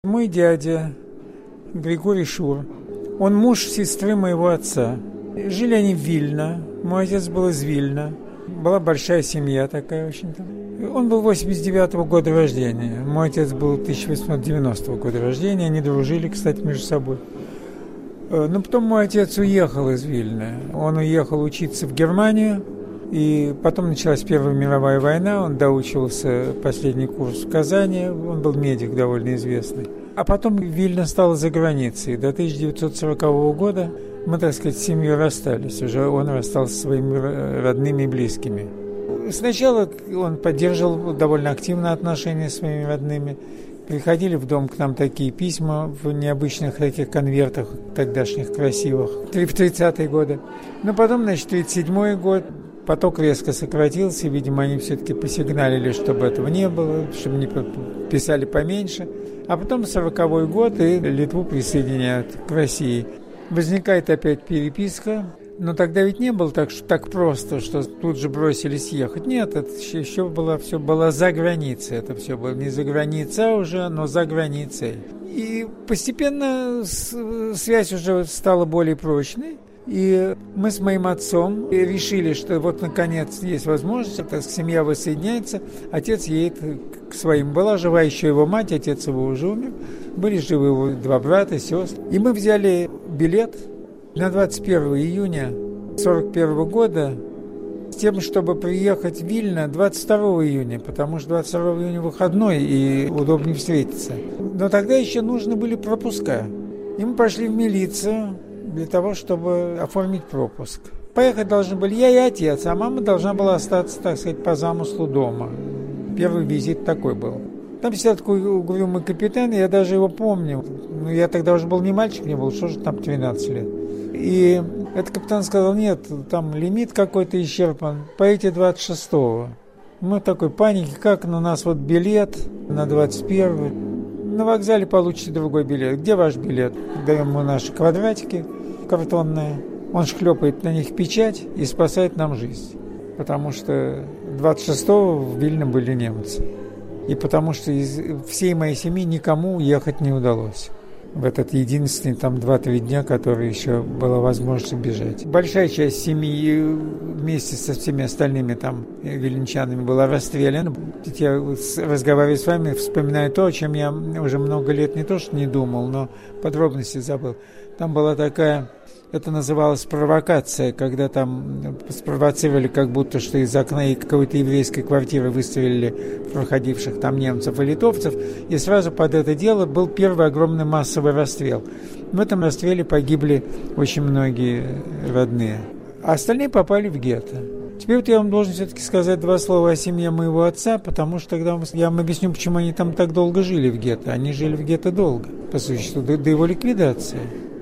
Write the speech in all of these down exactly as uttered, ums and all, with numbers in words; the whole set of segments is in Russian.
Мой дядя Григорий Шур, он муж сестры моего отца. Жили они в Вильно, мой отец был из Вильно. Была большая семья такая очень-то. Он был восемьдесят девятого года рождения, мой отец был тысяча восемьсот девяностого года рождения. Они дружили, кстати, между собой. Но потом мой отец уехал из Вильно. Он уехал учиться в Германию. И потом началась Первая мировая война, он доучивался последний курс в Казани, он был медик довольно известный. А потом Вильно стало за границей. До тысяча девятьсот сорокового года мы, так сказать, с семьей расстались. Уже он расстался со своими родными и близкими. Сначала он поддерживал довольно активно отношения с своими родными. Приходили в дом к нам такие письма в необычных таких конвертах, тогдашних красивых, в тридцатые годы. Но потом, значит, тридцать седьмой год, поток резко сократился, видимо, они все-таки посигналили, чтобы этого не было, чтобы не писали поменьше. А потом сороковой год, и Литву присоединяют к России. Возникает опять переписка, но тогда ведь не было так, что, так просто, что тут же бросились ехать. Нет, это еще было, все было за границей, это все было не за границей уже, но за границей. И постепенно связь уже стала более прочной. И мы с моим отцом решили, что вот наконец есть возможность, так семья воссоединяется, отец едет к своим. Была жива еще его мать, отец его уже умер, были живы его два брата, сестры. И мы взяли билет на двадцать первого июня сорок первого года с тем, чтобы приехать в Вильно двадцать второго июня, потому что двадцать второго июня выходной и удобнее встретиться. Но тогда еще нужны были пропуска. И мы пошли в милицию для того, чтобы оформить пропуск. Поехать должны были я и отец, а мама должна была остаться, так сказать, по замыслу дома. Первый визит такой был. Там сидел такой угрюмый капитан, я даже его помню. Ну, я тогда уже был не мальчик, мне было, что же там, тринадцать лет. И этот капитан сказал, нет, там лимит какой-то исчерпан, поедете двадцать шестого. Мы в такой панике, как на нас вот билет на двадцать первый. На вокзале получите другой билет. Где ваш билет? Даем ему наши квадратики картонные. Он шлепает на них печать и спасает нам жизнь. Потому что двадцать шестого в Вильно были немцы. И потому что из всей моей семьи никому уехать не удалось. В этот единственный там два-три дня, который еще была возможность бежать. Большая часть семьи вместе со всеми остальными там вильничанами была расстреляна. Я, разговаривая с вами, вспоминаю то, о чем я уже много лет не то что не думал, но подробности забыл. Там была такая, это называлось провокация, когда там спровоцировали, как будто что из окна какой-то еврейской квартиры выстрелили проходивших там немцев и литовцев, и сразу под это дело был первый огромный массовый расстрел. В этом расстреле погибли очень многие родные, а остальные попали в гетто. Теперь вот я вам должен все-таки сказать два слова о семье моего отца, потому что тогда я вам объясню, почему они там так долго жили в гетто. Они жили в гетто долго, по существу, до, до его ликвидации.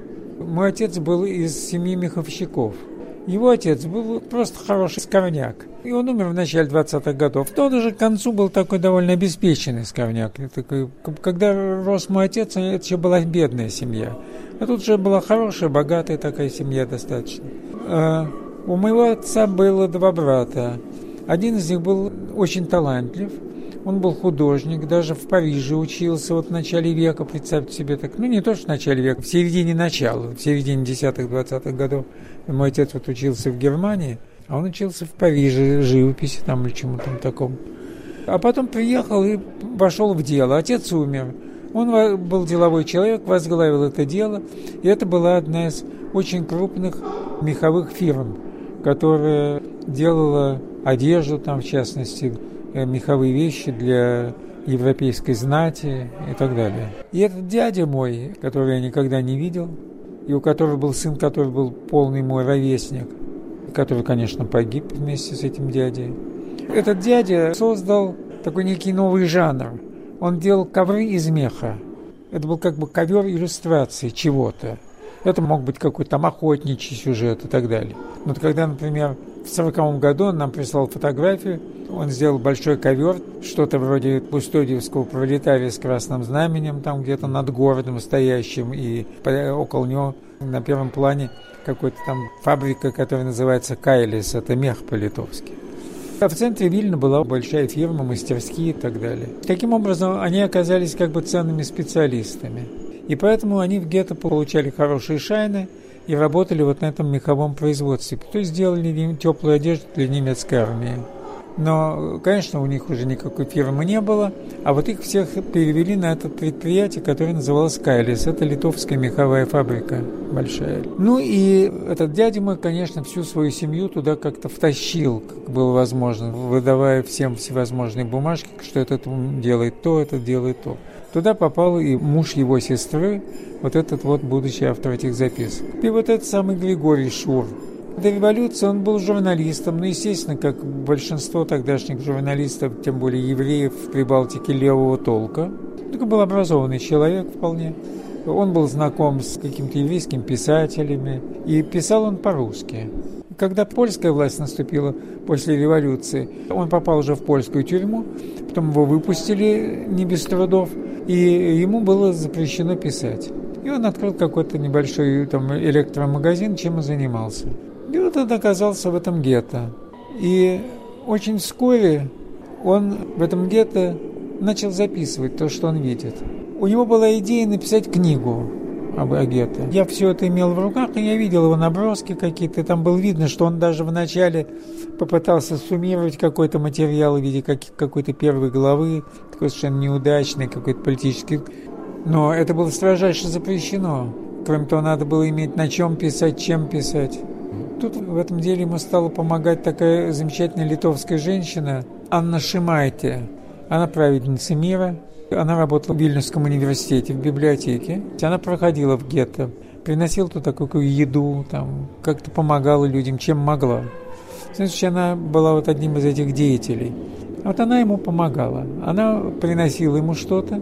Мой отец был из семьи меховщиков. Его отец был просто хороший скорняк. И он умер в начале двадцатых годов. Тот уже к концу был такой довольно обеспеченный скорняк. Такой, когда рос мой отец, это еще была бедная семья. А тут же была хорошая, богатая такая семья достаточно. А у моего отца было два брата. Один из них был очень талантлив. Он был художник, даже в Париже учился вот в начале века, представьте себе так. Ну, не то, что в начале века, в середине начала, в середине десятых-двадцатых годов. Мой отец вот учился в Германии, а он учился в Париже, живописи там или чему-то там такому. А потом приехал и вошел в дело. Отец умер. Он был деловой человек, возглавил это дело. И это была одна из очень крупных меховых фирм, которая делала одежду, там, в частности, меховые вещи для европейской знати и так далее. И этот дядя мой, которого я никогда не видел, и у которого был сын, который был полный мой ровесник, который, конечно, погиб вместе с этим дядей. Этот дядя создал такой некий новый жанр. Он делал ковры из меха. Это был как бы ковер иллюстрации чего-то. Это мог быть какой-то там охотничий сюжет и так далее. Вот когда, например, в сороковом году он нам прислал фотографию, он сделал большой ковер, что-то вроде Кустодиевского пролетария с красным знаменем, там где-то над городом стоящим, и около него на первом плане какой-то там фабрика, которая называется Кайлис, это мех по-литовски. А в центре Вильна была большая фирма, мастерские и так далее. Таким образом, они оказались как бы ценными специалистами. И поэтому они в гетто получали хорошие шайны и работали вот на этом меховом производстве. То есть делали теплую одежду для немецкой армии. Но, конечно, у них уже никакой фирмы не было, а вот их всех перевели на это предприятие, которое называлось «Кайлис». Это литовская меховая фабрика большая. Ну и этот дядя мой, конечно, всю свою семью туда как-то втащил, как было возможно, выдавая всем всевозможные бумажки, что этот делает то, этот делает то. Туда попал и муж его сестры, вот этот вот будущий автор этих записок. И вот этот самый Григорий Шур. До революции он был журналистом, ну, естественно, как большинство тогдашних журналистов, тем более евреев в Прибалтике левого толка. Такой был образованный человек вполне. Он был знаком с какими-то еврейскими писателями, и писал он по-русски. Когда польская власть наступила после революции, он попал уже в польскую тюрьму, потом его выпустили не без трудов, и ему было запрещено писать. И он открыл какой-то небольшой там электромагазин, чем и занимался. И вот он оказался в этом гетто. И очень вскоре он в этом гетто начал записывать то, что он видит. У него была идея написать книгу об гетто. Я все это имел в руках, и я видел его наброски какие-то. Там было видно, что он даже вначале попытался суммировать какой-то материал в виде какой-то первой главы, такой совершенно неудачный, какой-то политический. Но это было строжайше запрещено. Кроме того, надо было иметь на чем писать, чем писать. Тут в этом деле ему стала помогать такая замечательная литовская женщина Анна Шимайте. Она праведница мира. Она работала в Вильнюсском университете, в библиотеке. Она проходила в гетто, приносила туда какую еду, там, как-то помогала людям, чем могла. Значит, она была вот одним из этих деятелей. Вот она ему помогала. Она приносила ему что-то,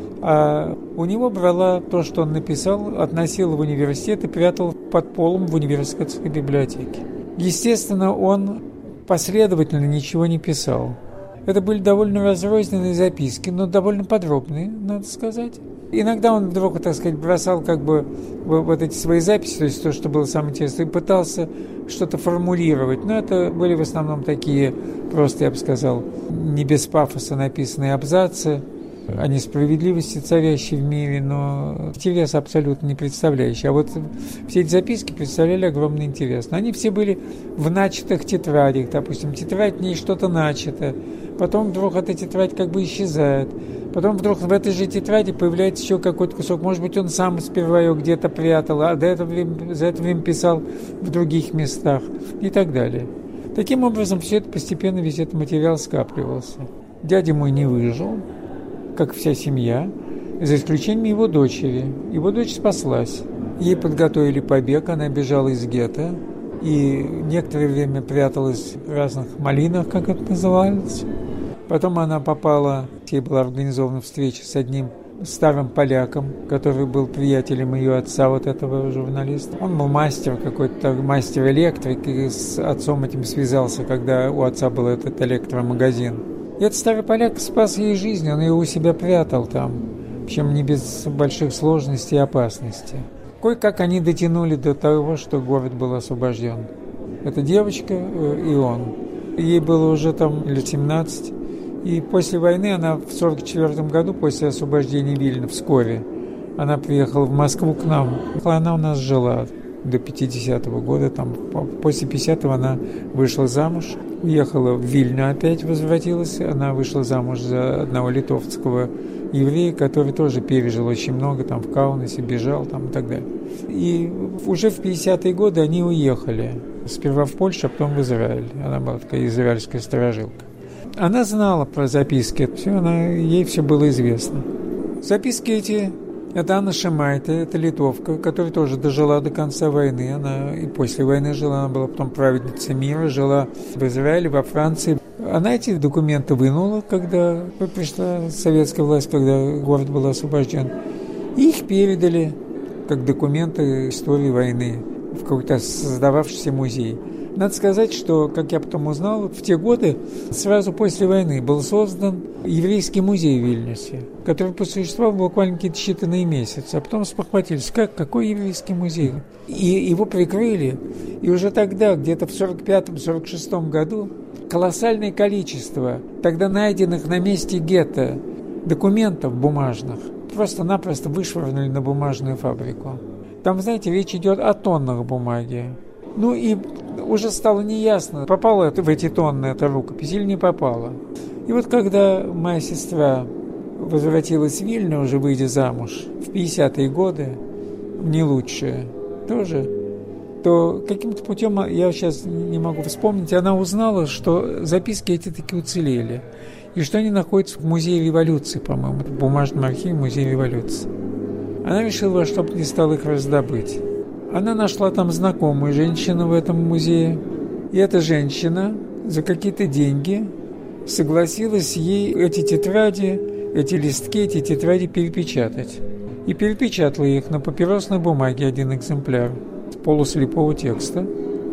а у него брала то, что он написал, относила в университет и прятала под полом в университетской библиотеке. Естественно, он последовательно ничего не писал. Это были довольно разрозненные записки, но довольно подробные, надо сказать. Иногда он вдруг, так сказать, бросал как бы вот эти свои записи, то есть то, что было самое интересное, и пытался что-то формулировать. Но это были в основном такие, просто, я бы сказал, не без пафоса написанные абзацы о несправедливости, царящей в мире, но интерес абсолютно не представляющий. А вот все эти записки представляли огромный интерес. Но они все были в начатых тетрадях. Допустим, тетрадь, в ней что-то начато. Потом вдруг эта тетрадь как бы исчезает. Потом вдруг в этой же тетради появляется еще какой-то кусок. Может быть, он сам сперва ее где-то прятал, а до этого время, за это время писал в других местах и так далее. Таким образом, все это постепенно, весь этот материал скапливался. Дядя мой не выжил, как вся семья, за исключением его дочери. Его дочь спаслась. Ей подготовили побег, она бежала из гетто и некоторое время пряталась в разных малинах, как это называлось. Потом она попала, ей была организована встреча с одним старым поляком, который был приятелем ее отца, вот этого журналиста. Он был мастер какой-то, мастер-электрик, и с отцом этим связался, когда у отца был этот электромагазин. И этот старый поляк спас ей жизнь, он ее у себя прятал там, причем не без больших сложностей и опасностей. Кое-как они дотянули до того, что город был освобожден. Эта девочка и он. Ей было уже там лет семнадцать. И после войны она в сорок четвёртом году, после освобождения Вильна, вскоре, она приехала в Москву к нам. Она у нас жила до пятидесятого года. Там, после пятидесятого она вышла замуж, уехала в Вильню опять, возвратилась. Она вышла замуж за одного литовского еврея, который тоже пережил очень много, там в Каунасе бежал там, и так далее. И уже в пятидесятые годы они уехали. Сперва в Польшу, а потом в Израиль. Она была такая израильская сторожилка. Она знала про записки, все, она, ей все было известно. Записки эти, это Анна Шимайте, это литовка, которая тоже дожила до конца войны. Она и после войны жила, она была потом праведницей мира, жила в Израиле, во Франции. Она эти документы вынула, когда пришла советская власть, когда город был освобожден. И их передали как документы истории войны в какой-то создававшийся музей. Надо сказать, что, как я потом узнал, в те годы, сразу после войны, был создан еврейский музей в Вильнюсе, который посуществовал буквально какие-то считанные месяцы. А потом спохватились, как, какой еврейский музей? И его прикрыли. И уже тогда, где-то в сорок пятом — сорок шестом году, колоссальное количество тогда найденных на месте гетто документов бумажных просто-напросто вышвырнули на бумажную фабрику. Там, знаете, речь идет о тоннах бумаги. Ну и уже стало неясно, попала в эти тонны эта рукопись или не попала. И вот когда моя сестра возвратилась в Вильню, уже выйдя замуж, в пятидесятые годы, не лучшие тоже, то каким-то путем, я сейчас не могу вспомнить, она узнала, что записки эти таки уцелели, и что они находятся в Музее революции, по-моему, в бумажном архиве Музея революции. Она решила, чтобы не стала их раздобыть. Она нашла там знакомую женщину в этом музее, и эта женщина за какие-то деньги согласилась ей эти тетради, эти листки, эти тетради перепечатать. И перепечатала их на папиросной бумаге, один экземпляр полуслепого текста.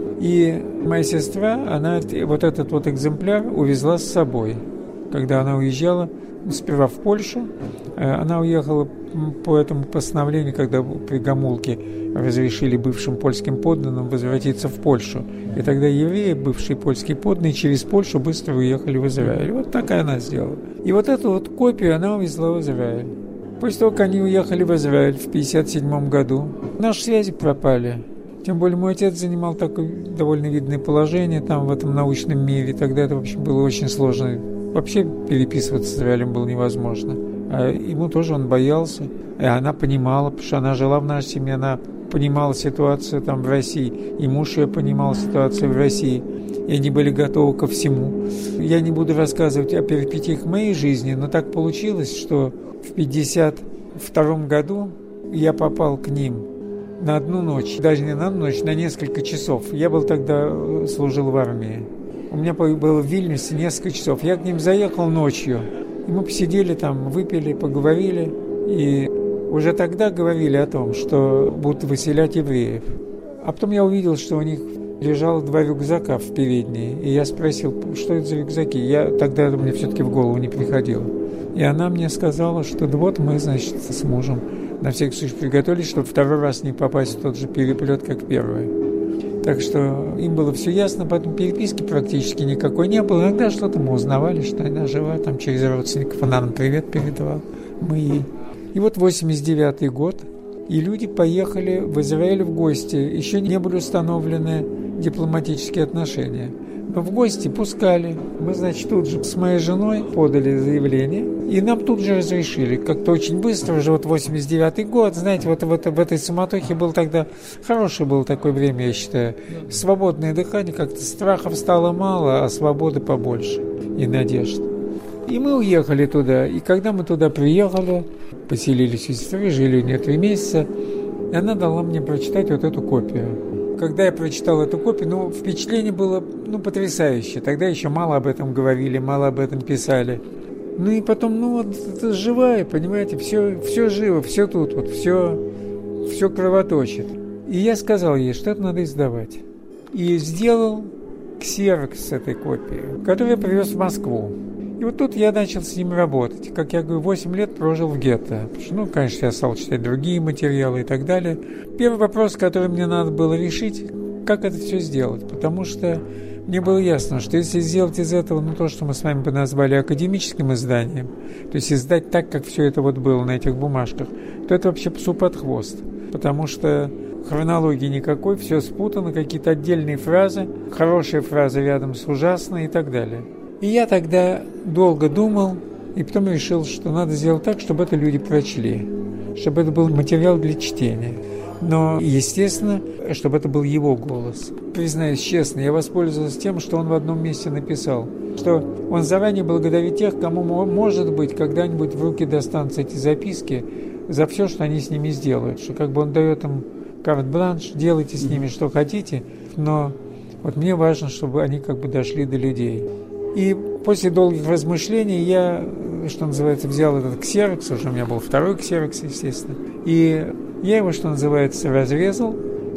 И моя сестра, она вот этот вот экземпляр увезла с собой, когда она уезжала, сперва в Польшу. Она уехала по этому постановлению, когда при Гомулке разрешили бывшим польским подданным возвратиться в Польшу. И тогда евреи, бывшие польские подданные, через Польшу быстро уехали в Израиль. Вот такая она сделала. И вот эту вот копию она увезла в Израиль. После того, как они уехали в Израиль в пятьдесят седьмом году, наши связи пропали. Тем более мой отец занимал такое довольно видное положение там в этом научном мире. Тогда это, в общем, было очень сложно. Вообще переписываться с Израилем было невозможно. А ему тоже он боялся. И она понимала, потому что она жила в нашей семье, она понимала ситуацию там в России. И муж ее понимал ситуацию в России. И они были готовы ко всему. Я не буду рассказывать о перипетиях моей жизни, но так получилось, что в пятьдесят втором году я попал к ним на одну ночь, даже не на одну ночь, на несколько часов. Я был тогда, служил в армии. У меня было в Вильнюсе несколько часов. Я к ним заехал ночью. И мы посидели там, выпили, поговорили. И уже тогда говорили о том, что будут выселять евреев. А потом я увидел, что у них лежало два рюкзака в передней. И я спросил, что это за рюкзаки? Я, тогда это мне все-таки в голову не приходило. И она мне сказала, что да вот мы, значит, с мужем на всякий случай приготовились, чтобы второй раз не попасть в тот же переплет, как первый. Так что им было все ясно, поэтому переписки практически никакой не было. Иногда что-то мы узнавали, что она жива, там через родственников она нам привет передавала, мы ей. И вот восемьдесят девятый год, и люди поехали в Израиль в гости. Еще не были установлены дипломатические отношения. Но в гости пускали. Мы, значит, тут же с моей женой подали заявление, и нам тут же разрешили. Как-то очень быстро, уже вот восемьдесят девятый год, знаете, вот в, это, в этой суматохе был тогда, хорошее было такое время, я считаю. Свободное дыхание, как-то страхов стало мало, а свободы побольше и надежд. И мы уехали туда. И когда мы туда приехали, поселились у сестры, жили у нее три месяца, и она дала мне прочитать вот эту копию. Когда я прочитал эту копию, ну, впечатление было, ну, потрясающее. Тогда еще мало об этом говорили, мало об этом писали. Ну, и потом, ну, вот, это живая, понимаете, все, все живо, все тут, вот, все, все кровоточит. И я сказал ей, что это надо издавать. И сделал ксерокс этой копии, которую я привез в Москву. И вот тут я начал с ним работать. Как я говорю, восемь лет прожил в гетто. Ну, конечно, я стал читать другие материалы и так далее. Первый вопрос, который мне надо было решить, как это все сделать. Потому что мне было ясно, что если сделать из этого, ну, то, что мы с вами бы назвали академическим изданием, то есть издать так, как все это вот было на этих бумажках, то это вообще псу под хвост. Потому что хронологии никакой, все спутано, какие-то отдельные фразы, хорошая фраза рядом с ужасной и так далее. И я тогда долго думал, и потом решил, что надо сделать так, чтобы это люди прочли, чтобы это был материал для чтения. Но, естественно, чтобы это был его голос. Признаюсь честно, я воспользовался тем, что он в одном месте написал, что он заранее благодарит тех, кому, может быть, когда-нибудь в руки достанутся эти записки за все, что они с ними сделают. Что как бы он дает им карт-бланш, делайте с ними что хотите, но вот мне важно, чтобы они как бы дошли до людей. И после долгих размышлений я, что называется, взял этот ксерокс, уже у меня был второй ксерокс, естественно, и я его, что называется, разрезал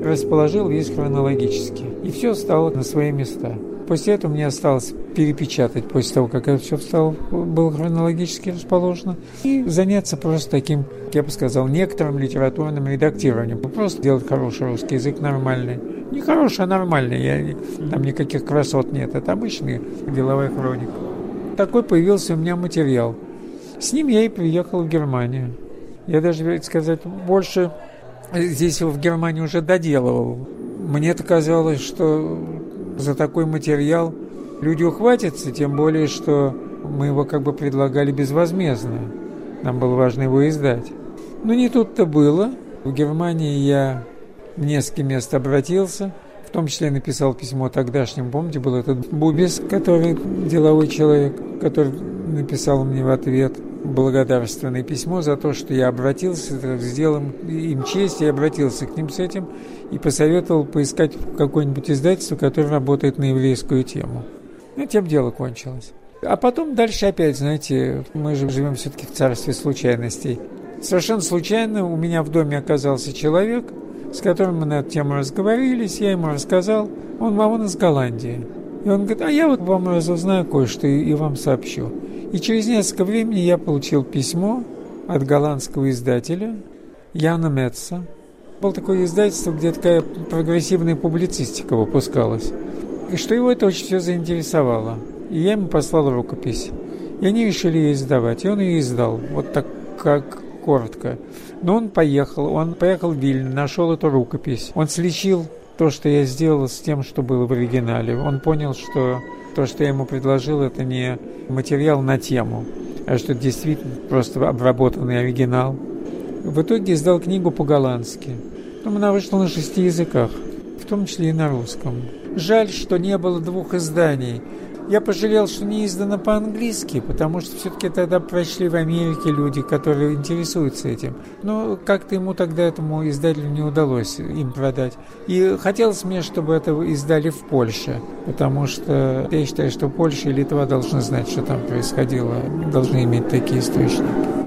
расположил весь хронологически. И все стало на свои места. После этого мне осталось перепечатать, после того, как это все стало, было хронологически расположено, и заняться просто таким, я бы сказал, некоторым литературным редактированием. Просто делать хороший русский язык, нормальный. Не хороший, а нормальный. Я, там никаких красот нет. Это обычный деловая хроника. Такой появился у меня материал. С ним я и приехал в Германию. Я даже, сказать, больше здесь в Германии уже доделывал. Мне-то казалось, что за такой материал люди ухватятся, тем более, что мы его как бы предлагали безвозмездно. Нам было важно его издать. Но не тут-то было. В Германии я в несколько мест обратился, в том числе написал письмо тогдашним. Помните, был этот Бубис, который деловой человек, который написал мне в ответ благодарственное письмо за то, что я обратился, сделал им честь, я обратился к ним с этим и посоветовал поискать какое-нибудь издательство, которое работает на еврейскую тему. Ну, тем дело кончилось. А потом дальше опять, знаете, мы же живем все-таки в царстве случайностей. Совершенно случайно у меня в доме оказался человек, с которым мы на эту тему разговорились, я ему рассказал, он, а он из Голландии. И он говорит, а я вот вам разузнаю кое-что и, и вам сообщу. И через несколько времени я получил письмо от голландского издателя Яна Метца. Было такое издательство, где такая прогрессивная публицистика выпускалась. И что его это очень все заинтересовало. И я ему послал рукопись. И они решили ее издавать. И он ее издал. Вот так, как коротко. Но он поехал. Он поехал в Вильню, нашел эту рукопись. Он сличил то, что я сделал, с тем, что было в оригинале. Он понял, что то, что я ему предложил, это не материал на тему, а что это действительно просто обработанный оригинал. В итоге издал книгу по-голландски. Потом она вышла на шести языках, в том числе и на русском. Жаль, что не было двух изданий. Я пожалел, что не издано по-английски, потому что все-таки тогда прочли в Америке люди, которые интересуются этим. Но как-то ему тогда, этому издателю, не удалось им продать. И хотелось мне, чтобы это издали в Польше, потому что я считаю, что Польша и Литва должны знать, что там происходило, должны иметь такие источники.